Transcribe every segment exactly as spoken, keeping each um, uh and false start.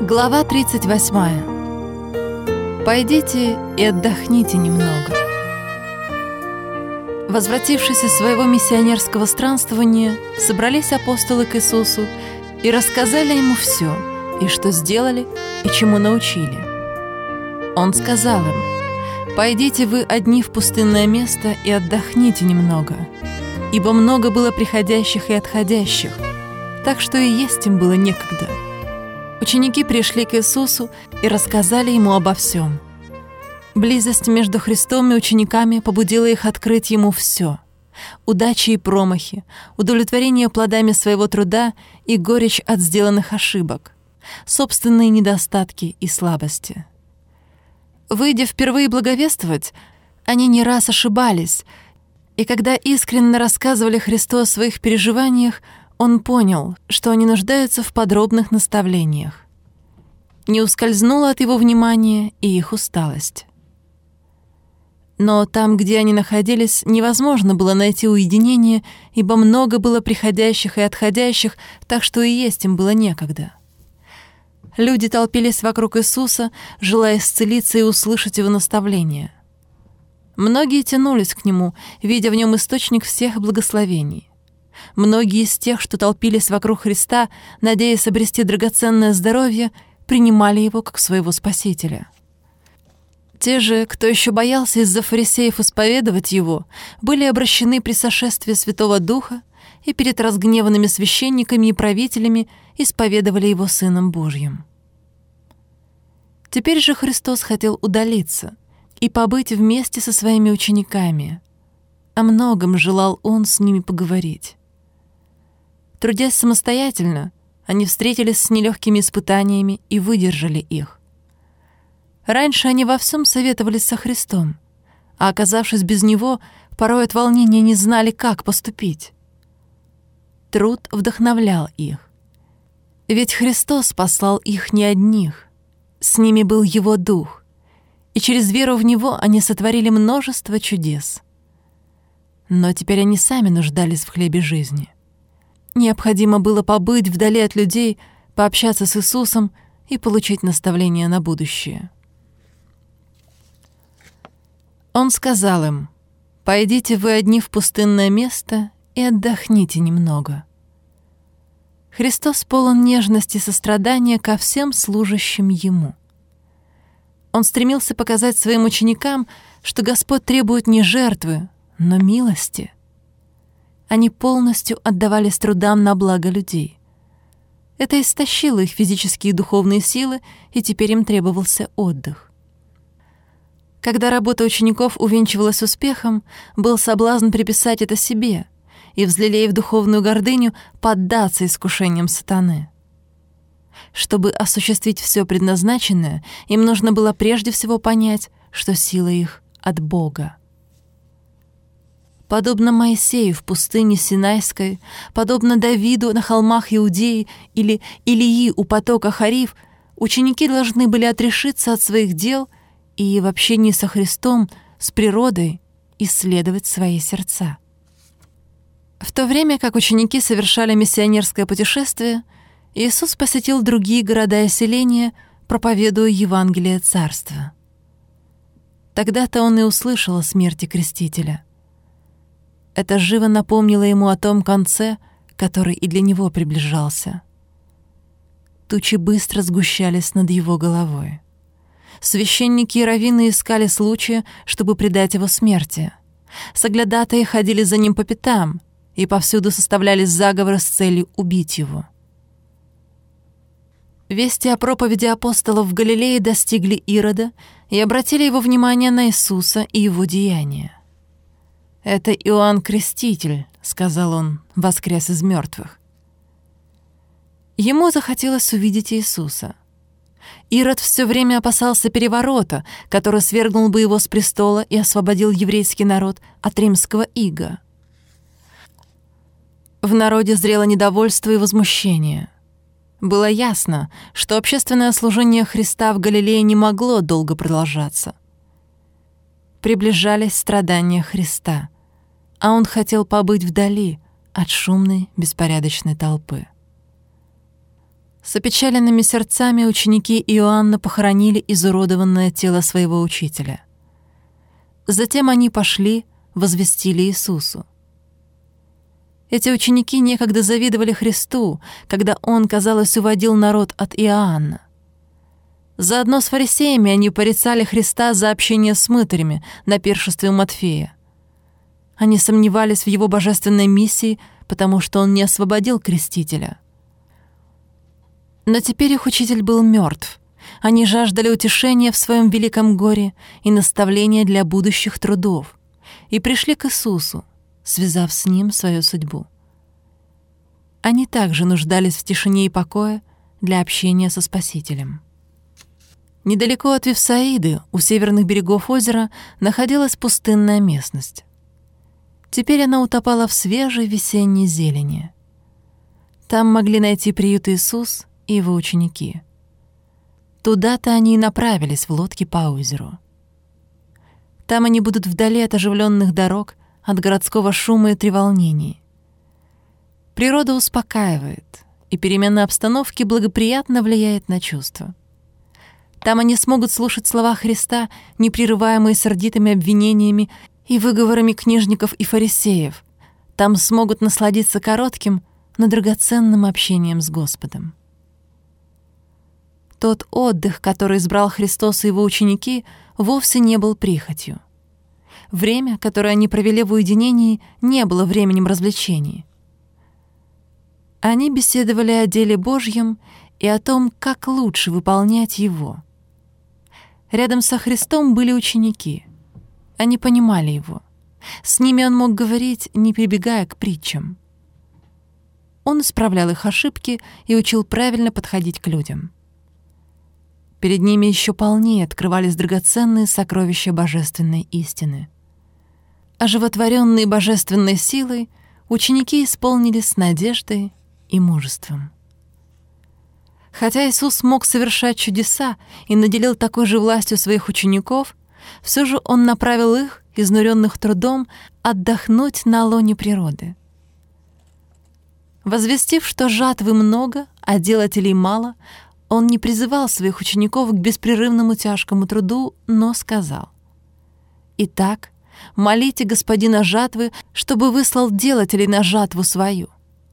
Глава тридцать восьмая. «Пойдите и отдохните немного». Возвратившись из своего миссионерского странствования, собрались апостолы к Иисусу и рассказали ему все, и что сделали, и чему научили. Он сказал им: «Пойдите вы одни в пустынное место и отдохните немного, ибо много было приходящих и отходящих, так что и есть им было некогда». Ученики пришли к Иисусу и рассказали Ему обо всем. Близость между Христом и учениками побудила их открыть Ему все: удачи и промахи, удовлетворение плодами своего труда и горечь от сделанных ошибок, собственные недостатки и слабости. Выйдя впервые благовествовать, они не раз ошибались, и когда искренне рассказывали Христу о своих переживаниях, Он понял, что они нуждаются в подробных наставлениях. Не ускользнула от его внимания и их усталость. Но там, где они находились, невозможно было найти уединение, ибо много было приходящих и отходящих, так что и есть им было некогда. Люди толпились вокруг Иисуса, желая исцелиться и услышать Его наставления. Многие тянулись к Нему, видя в Нем источник всех благословений. Многие из тех, что толпились вокруг Христа, надеясь обрести драгоценное здоровье, принимали Его как своего Спасителя. Те же, кто еще боялся из-за фарисеев исповедовать Его, были обращены при сошествии Святого Духа и перед разгневанными священниками и правителями исповедовали Его Сыном Божьим. Теперь же Христос хотел удалиться и побыть вместе со своими учениками. О многом желал Он с ними поговорить. Трудясь самостоятельно, они встретились с нелегкими испытаниями и выдержали их. Раньше они во всем советовались со Христом, а, оказавшись без Него, порой от волнения не знали, как поступить. Труд вдохновлял их. Ведь Христос послал их не одних, с ними был Его Дух, и через веру в Него они сотворили множество чудес. Но теперь они сами нуждались в хлебе жизни. Необходимо было побыть вдали от людей, пообщаться с Иисусом и получить наставления на будущее. Он сказал им: «Пойдите вы одни в пустынное место и отдохните немного». Христос полон нежности и сострадания ко всем служащим Ему. Он стремился показать своим ученикам, что Господь требует не жертвы, но милости. Они полностью отдавались трудам на благо людей. Это истощило их физические и духовные силы, и теперь им требовался отдых. Когда работа учеников увенчивалась успехом, был соблазн приписать это себе и, взлелеяв духовную гордыню, поддаться искушениям сатаны. Чтобы осуществить все предназначенное, им нужно было прежде всего понять, что сила их от Бога. Подобно Моисею в пустыне Синайской, подобно Давиду на холмах Иудеи или Илии у потока Хариф, ученики должны были отрешиться от своих дел и в общении со Христом, с природой, исследовать свои сердца. В то время как ученики совершали миссионерское путешествие, Иисус посетил другие города и селения, проповедуя Евангелие Царства. Тогда-то он и услышал о смерти Крестителя. Это живо напомнило ему о том конце, который и для него приближался. Тучи быстро сгущались над его головой. Священники и раввины искали случая, чтобы предать его смерти. Соглядатаи ходили за ним по пятам, и повсюду составлялись заговоры с целью убить его. Вести о проповеди апостолов в Галилее достигли Ирода и обратили его внимание на Иисуса и его деяния. «Это Иоанн Креститель», — сказал он, воскрес из мертвых. Ему захотелось увидеть Иисуса. Ирод все время опасался переворота, который свергнул бы его с престола и освободил еврейский народ от римского ига. В народе зрело недовольство и возмущение. Было ясно, что общественное служение Христа в Галилее не могло долго продолжаться. Приближались страдания Христа, а Он хотел побыть вдали от шумной, беспорядочной толпы. С опечаленными сердцами ученики Иоанна похоронили изуродованное тело своего учителя. Затем они пошли, возвестили Иисусу. Эти ученики некогда завидовали Христу, когда Он, казалось, уводил народ от Иоанна. Заодно с фарисеями они порицали Христа за общение с мытарями на пиршестве у Матфея. Они сомневались в Его божественной миссии, потому что Он не освободил крестителя. Но теперь их учитель был мертв. Они жаждали утешения в своем великом горе и наставления для будущих трудов, и пришли к Иисусу, связав с Ним свою судьбу. Они также нуждались в тишине и покое для общения со Спасителем. Недалеко от Вифсаиды, у северных берегов озера, находилась пустынная местность. Теперь она утопала в свежей весенней зелени. Там могли найти приют Иисус и Его ученики. Туда-то они и направились в лодке по озеру. Там они будут вдали от оживленных дорог, от городского шума и треволнений. Природа успокаивает, и перемена обстановки благоприятно влияет на чувства. Там они смогут слушать слова Христа, не прерываемые сердитыми обвинениями и выговорами книжников и фарисеев. Там смогут насладиться коротким, но драгоценным общением с Господом. Тот отдых, который избрал Христос и Его ученики, вовсе не был прихотью. Время, которое они провели в уединении, не было временем развлечений. Они беседовали о деле Божьем и о том, как лучше выполнять его. Рядом со Христом были ученики. Они понимали Его. С ними Он мог говорить, не прибегая к притчам. Он исправлял их ошибки и учил правильно подходить к людям. Перед ними еще полнее открывались драгоценные сокровища божественной истины. Оживотворенные божественной силой, ученики исполнились надеждой и мужеством. Хотя Иисус мог совершать чудеса и наделил такой же властью своих учеников, все же Он направил их, изнуренных трудом, отдохнуть на лоне природы. Возвестив, что жатвы много, а делателей мало, Он не призывал своих учеников к беспрерывному тяжкому труду, но сказал: «Итак, молите Господина жатвы, чтобы выслал делателей на жатву свою».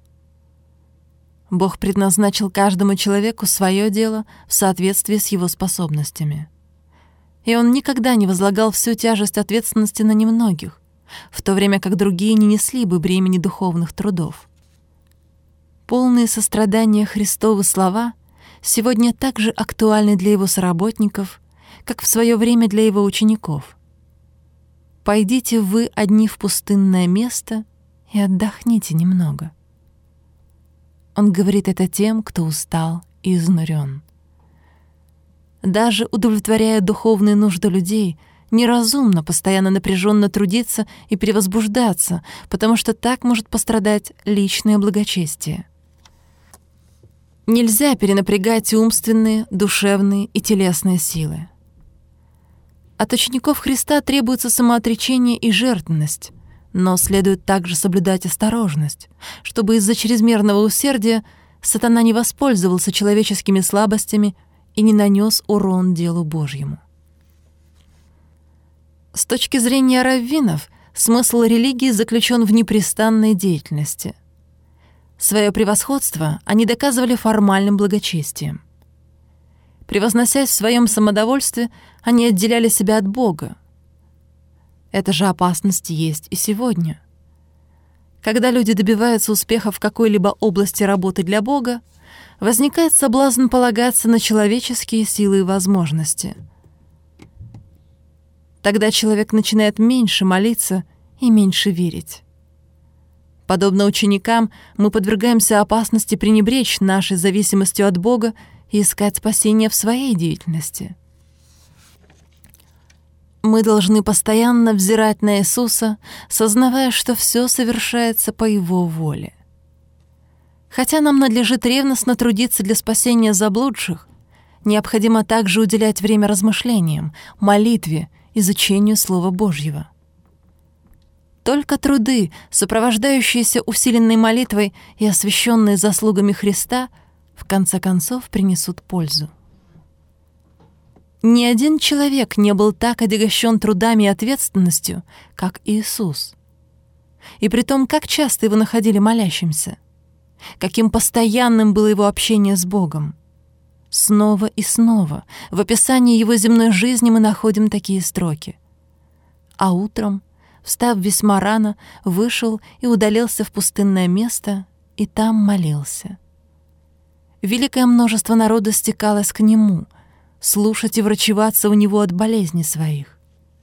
Бог предназначил каждому человеку свое дело в соответствии с его способностями. И Он никогда не возлагал всю тяжесть ответственности на немногих, в то время как другие не несли бы бремени духовных трудов. Полные сострадания Христовы слова сегодня так же актуальны для Его соработников, как в свое время для Его учеников. «Пойдите вы одни в пустынное место и отдохните немного». Он говорит это тем, кто устал и изнурен. Даже удовлетворяя духовные нужды людей, неразумно постоянно напряженно трудиться и перевозбуждаться, потому что так может пострадать личное благочестие. Нельзя перенапрягать умственные, душевные и телесные силы. От учеников Христа требуется самоотречение и жертвенность, но следует также соблюдать осторожность, чтобы из-за чрезмерного усердия сатана не воспользовался человеческими слабостями и не нанес урон делу Божьему. С точки зрения раввинов, смысл религии заключен в непрестанной деятельности. Свое превосходство они доказывали формальным благочестием. Превозносясь в своем самодовольстве, они отделяли себя от Бога. Эта же опасность есть и сегодня. Когда люди добиваются успеха в какой-либо области работы для Бога, возникает соблазн полагаться на человеческие силы и возможности. Тогда человек начинает меньше молиться и меньше верить. Подобно ученикам, мы подвергаемся опасности пренебречь нашей зависимостью от Бога и искать спасения в своей деятельности. Мы должны постоянно взирать на Иисуса, сознавая, что все совершается по Его воле. Хотя нам надлежит ревностно трудиться для спасения заблудших, необходимо также уделять время размышлениям, молитве, изучению Слова Божьего. Только труды, сопровождающиеся усиленной молитвой и освященные заслугами Христа, в конце концов принесут пользу. Ни один человек не был так отягощен трудами и ответственностью, как Иисус. И притом, как часто его находили молящимся, каким постоянным было его общение с Богом. Снова и снова в описании его земной жизни мы находим такие строки. «А утром, встав весьма рано, вышел и удалился в пустынное место, и там молился». Великое множество народа стекалось к нему, слушать и врачеваться у него от болезней своих.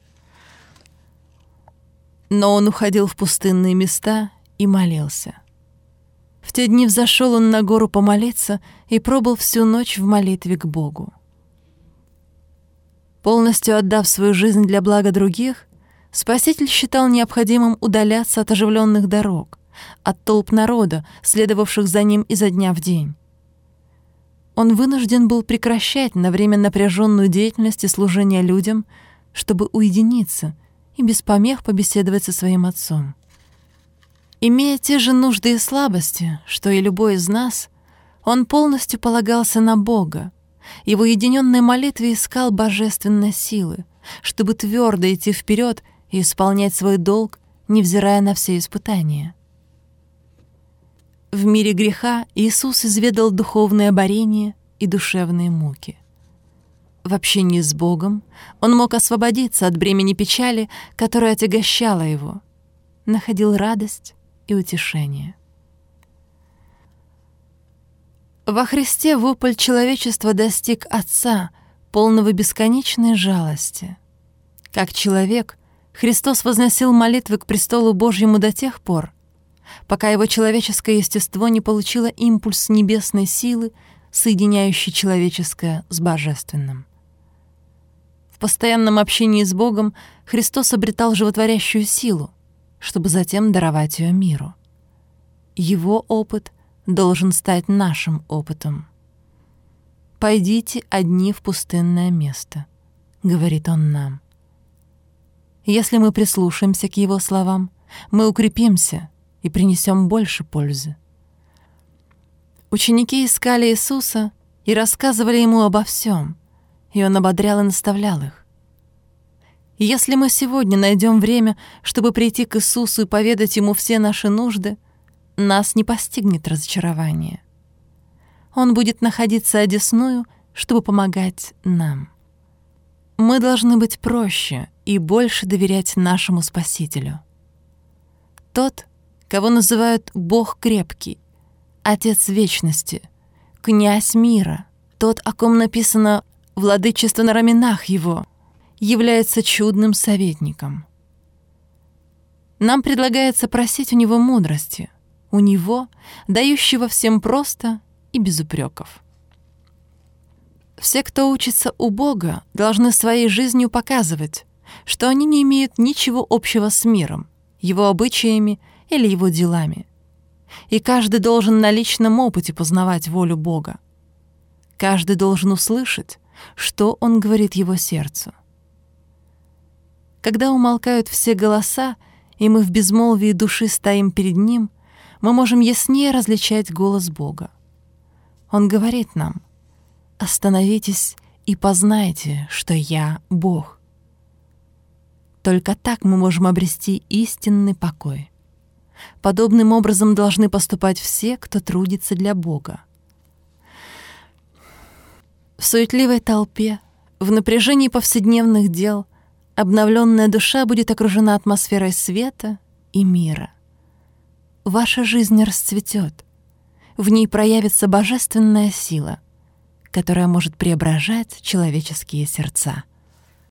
Но он уходил в пустынные места и молился. В те дни взошел он на гору помолиться и пробыл всю ночь в молитве к Богу. Полностью отдав свою жизнь для блага других, Спаситель считал необходимым удаляться от оживленных дорог, от толп народа, следовавших за ним изо дня в день. Он вынужден был прекращать на время напряженную деятельность и служение людям, чтобы уединиться и без помех побеседовать со своим Отцом. Имея те же нужды и слабости, что и любой из нас, он полностью полагался на Бога и в уединенной молитве искал божественной силы, чтобы твердо идти вперед и исполнять свой долг, невзирая на все испытания. В мире греха Иисус изведал духовное борение и душевные муки. В общении с Богом он мог освободиться от бремени печали, которая отягощала его, находил радость и утешение. Во Христе вопль человечества достиг Отца, полного бесконечной жалости. Как человек, Христос возносил молитвы к престолу Божьему до тех пор, пока его человеческое естество не получило импульс небесной силы, соединяющей человеческое с божественным. В постоянном общении с Богом Христос обретал животворящую силу, чтобы затем даровать ее миру. Его опыт должен стать нашим опытом. «Пойдите одни в пустынное место», — говорит Он нам. Если мы прислушаемся к Его словам, мы укрепимся и принесем больше пользы. Ученики искали Иисуса и рассказывали Ему обо всем, и Он ободрял и наставлял их. Если мы сегодня найдем время, чтобы прийти к Иисусу и поведать Ему все наши нужды, нас не постигнет разочарование. Он будет находиться одесную, чтобы помогать нам. Мы должны быть проще и больше доверять нашему Спасителю. Тот, кого называют Бог крепкий, Отец вечности, Князь мира, тот, о ком написано «Владычество на раменах Его», является чудным советником. Нам предлагается просить у Него мудрости, у Него, дающего всем просто и без упреков. Все, кто учится у Бога, должны своей жизнью показывать, что они не имеют ничего общего с миром, его обычаями или его делами. И каждый должен на личном опыте познавать волю Бога. Каждый должен услышать, что Он говорит его сердцу. Когда умолкают все голоса, и мы в безмолвии души стоим перед Ним, мы можем яснее различать голос Бога. Он говорит нам: «Остановитесь и познайте, что Я Бог». Только так мы можем обрести истинный покой. Подобным образом должны поступать все, кто трудится для Бога. В суетливой толпе, в напряжении повседневных дел обновленная душа будет окружена атмосферой света и мира. Ваша жизнь расцветет, в ней проявится божественная сила, которая может преображать человеческие сердца.